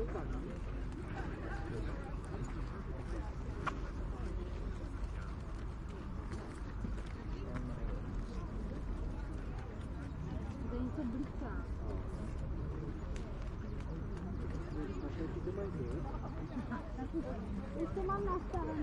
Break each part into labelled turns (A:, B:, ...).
A: Itu mana sekarang?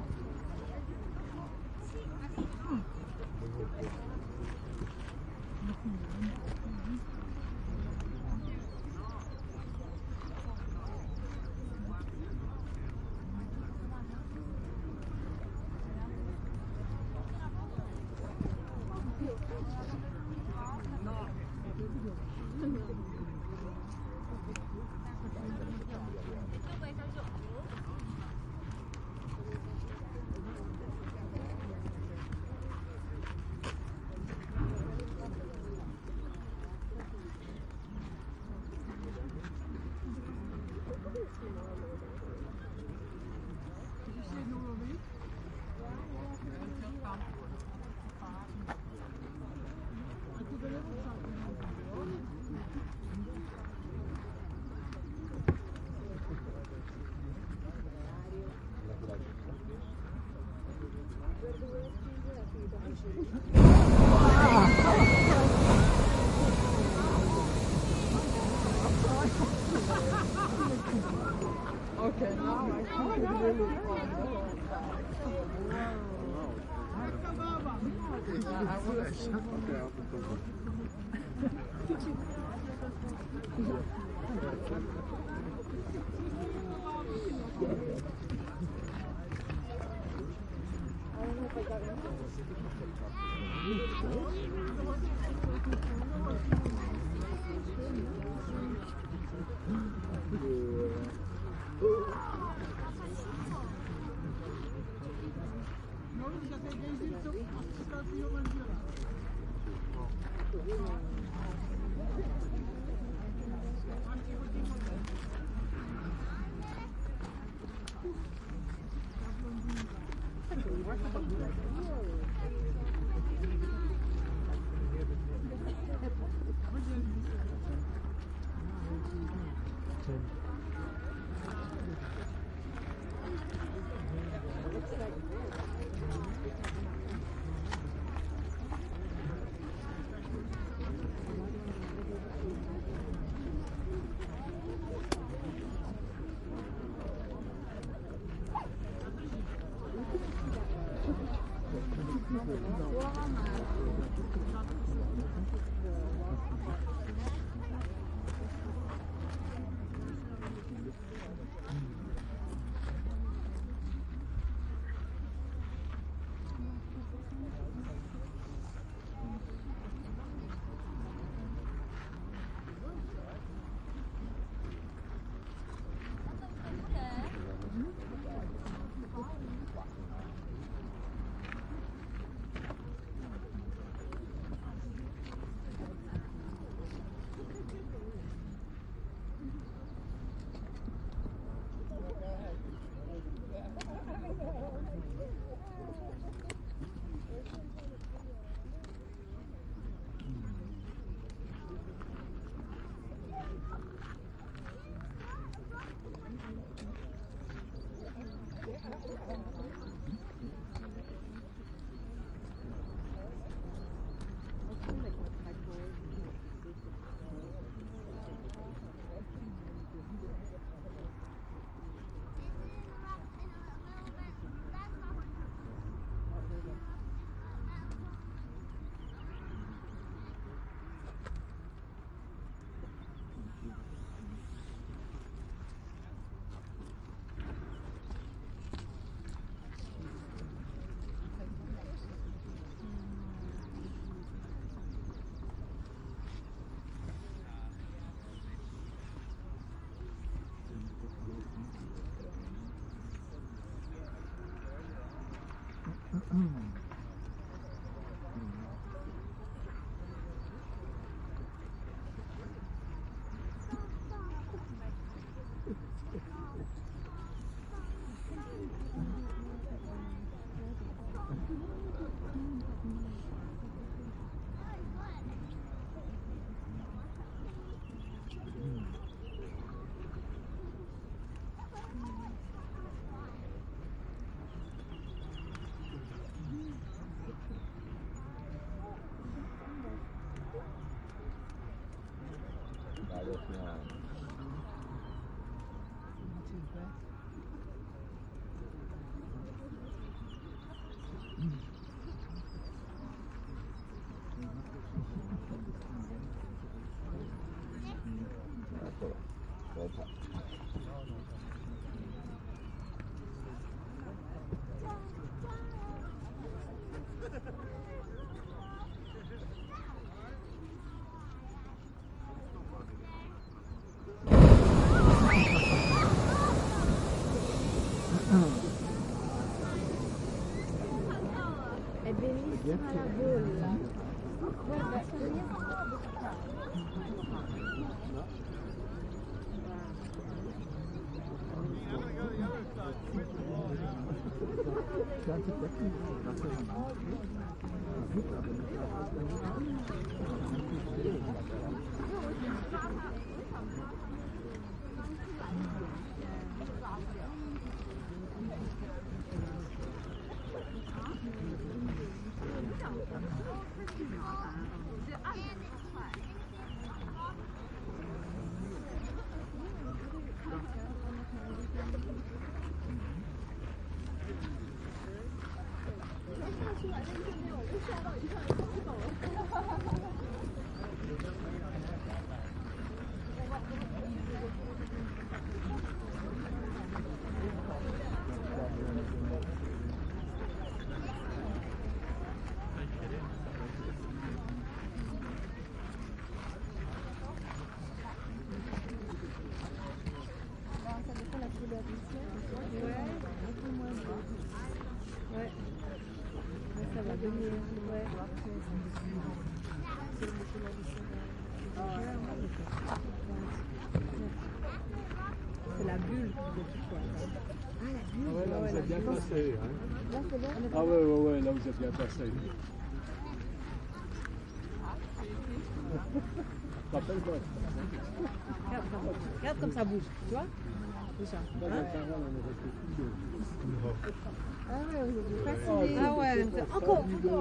B: Okay, now I think it's really fun. I want to see.
A: È bellissima la bolla. Guarda, c'est la bulle de tout quoi. Ah, la bulle.
C: Ah ouais, là vous êtes bien placé. Hein.
A: Là, c'est bon.
C: Ah ouais, là vous êtes bien placé. Rappelle-moi.
A: Regarde comme ça bouge, tu vois? C'est ça.
C: Dans la parole, on est resté tous deux.
A: Ah ouais, vous êtes fasciné. Ah ouais, encore.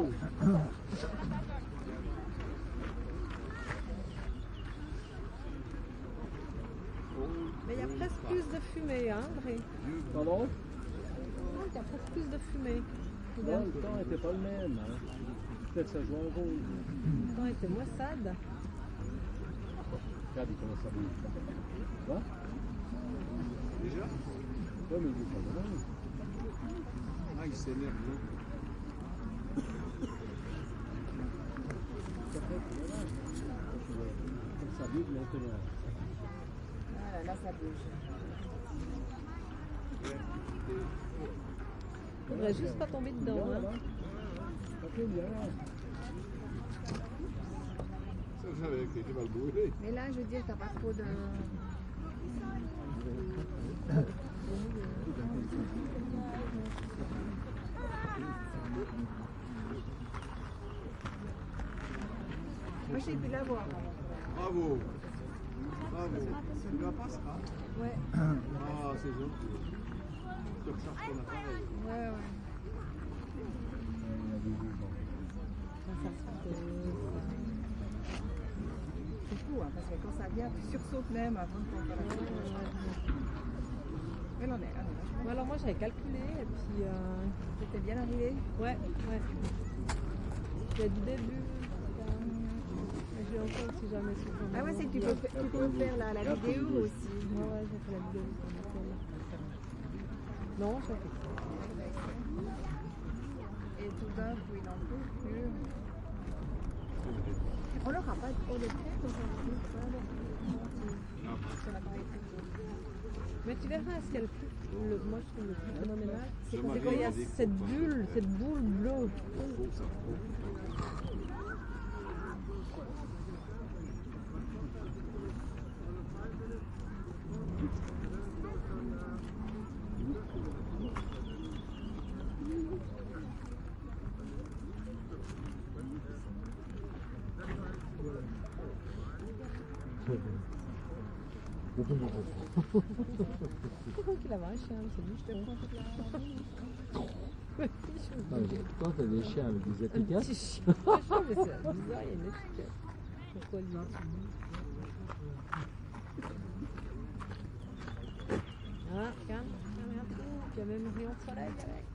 A: Mais il y a presque plus de fumée, hein, André?
C: Pardon?
A: Il y a presque plus de fumée.
C: Ouais, le temps n'était pas le même. Hein. Peut-être ça joue un rôle.
A: Le temps était maussade.
C: Regarde, il commence à bouger. Tu vois? Déjà? Ouais, mais il est pas mal. Ah, il s'énerve. Ça fait que voilà. Comme ça bouge maintenant.
B: Ah là, ça bouge.
A: Faudrait juste pas tomber dedans, hein.
C: Ça fait bien. Ça, j'avais été mal brûlé.
B: Mais là, je veux dire, t'as pas trop de... Moi, j'ai pu l'avoir.
C: Bravo. Bravo. Tu la passeras?
B: Ouais.
C: Ah, c'est gentil. Tu recharges ton appareil.
B: Ouais. C'est fou, hein, parce que quand ça vient, tu sursautes même avant de prendre la photo. Elle en est vachement.
A: Ouais, alors moi j'avais calculé et puis
B: C'était bien arrivé.
A: ouais. Il y a du début. J'ai encore si jamais su comment.
B: Ah ouais, c'est que tu peux faire la vidéo aussi.
A: Ouais, j'ai fait la vidéo. Non, ça fait ça.
B: Et tout d'un coup, il n'en peut plus. On n'aura pas trop de crêpes aujourd'hui, sur l'appareil photo.
A: Mais tu verras ce qu'il y a moi je trouve le plus phénoménal, c'est quand il y a cette boule bleue. Pourquoi qu'il avait un chien, c'est lui,
D: Toi, t'as des chiens avec des
A: Un
D: étiquettes.
A: petit chien. Mais c'est bizarre, il y a une étiquette. Pourquoi lui? Ah, regarde, regarde. Il y a même un rayon de soleil avec.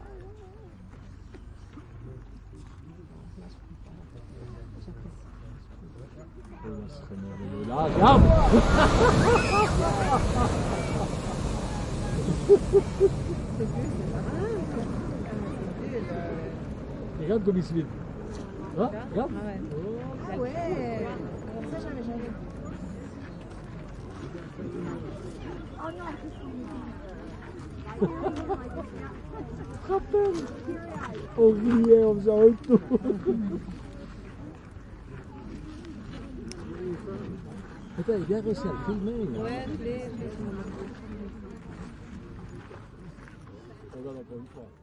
C: Là, regarde. Regarde comme il se vide. Ah, regarde.
A: Ah ouais.
B: Ah ouais. Alors ça, j'avais jamais vu.
C: Rappelle. On riait en faisant un tour. Attends, il a bien réussi à le filmer. Là.
A: Ouais, je l'ai.
C: Regarde encore une fois.